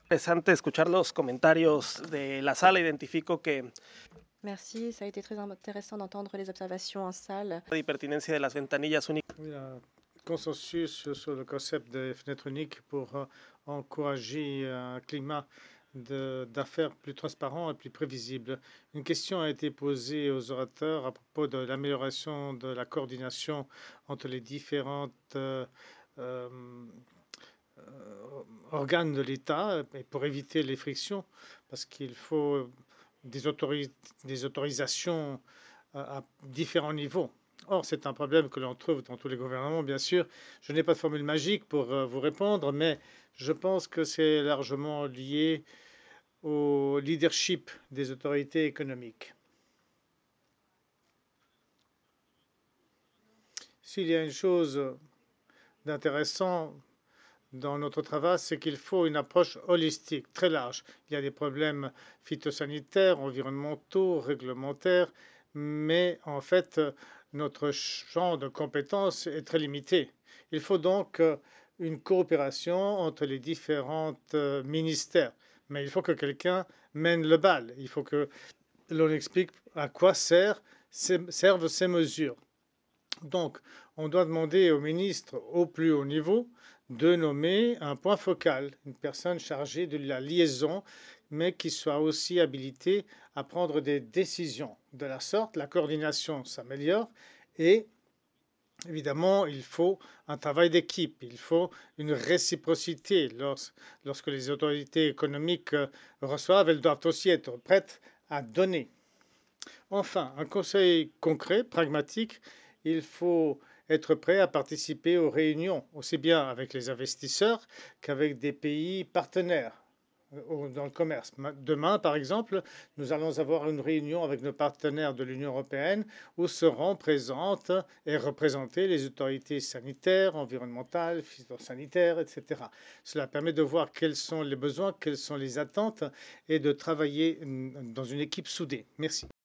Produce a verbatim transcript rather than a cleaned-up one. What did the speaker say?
Interesante escuchar los comentarios de la sala. Identifico que Merci, ça a été très intéressant d'entendre les observations en salle. la pertinencia de las ventanillas únicas. Il y a un consensus sur le concept des fenêtres uniques pour euh, encourager un climat d'affaires plus transparent et plus prévisible. Une question a été posée aux orateurs à propos de l'amélioration de la coordination entre les différentes euh, euh, organes de l'État et pour éviter les frictions, parce qu'il faut des, autoris des autorisations à, à différents niveaux. Or, c'est un problème que l'on trouve dans tous les gouvernements, bien sûr. Je n'ai pas de formule magique pour euh, vous répondre, mais je pense que c'est largement lié au leadership des autorités économiques. S'il y a une chose d'intéressant dans notre travail, c'est qu'il faut une approche holistique, très large. Il y a des problèmes phytosanitaires, environnementaux, réglementaires, mais en fait, notre champ de compétences est très limité. Il faut donc une coopération entre les différents ministères. Mais il faut que quelqu'un mène le bal. Il faut que l'on explique à quoi servent ces mesures. Donc, on doit demander au ministre au plus haut niveau de nommer un point focal, une personne chargée de la liaison, mais qui soit aussi habilitée à prendre des décisions. De la sorte, la coordination s'améliore et évidemment, il faut un travail d'équipe, il faut une réciprocité. Lorsque les autorités économiques reçoivent, elles doivent aussi être prêtes à donner. Enfin, un conseil concret, pragmatique, il faut être prêt à participer aux réunions, aussi bien avec les investisseurs qu'avec des pays partenaires dans le commerce. Demain, par exemple, nous allons avoir une réunion avec nos partenaires de l'Union européenne où seront présentes et représentées les autorités sanitaires, environnementales, phytosanitaires, et cetera. Cela permet de voir quels sont les besoins, quelles sont les attentes et de travailler dans une équipe soudée. Merci.